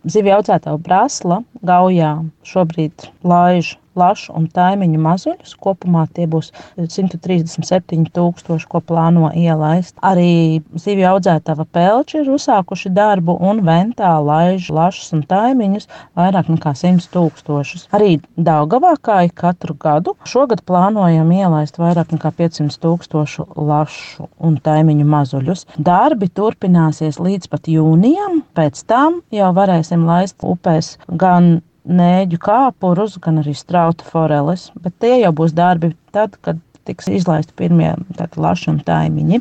Zivju audzētāju Brasla Gaujā šobrīd laiž lašu un taimiņu mazuļus. Kopumā tie būs 137,000, ko plāno ielaist. Arī zivju audzētava Pelči ir uzsākuši darbu un Ventā laiž lašus un taimiņus vairāk nekā 100,000. Arī Daugavā, kā ik katru gadu, šogad plānojam ielaist vairāk nekā 500,000 lašu un taimiņu mazuļus. Darbi turpināsies līdz pat jūnijam, pēc tam jau varēsim laist upēs gan nēģu kāpurus, gan arī strauta foreles, bet tie jau būs darbi tad, kad tiks izlaisti pirmie laši un taimiņi.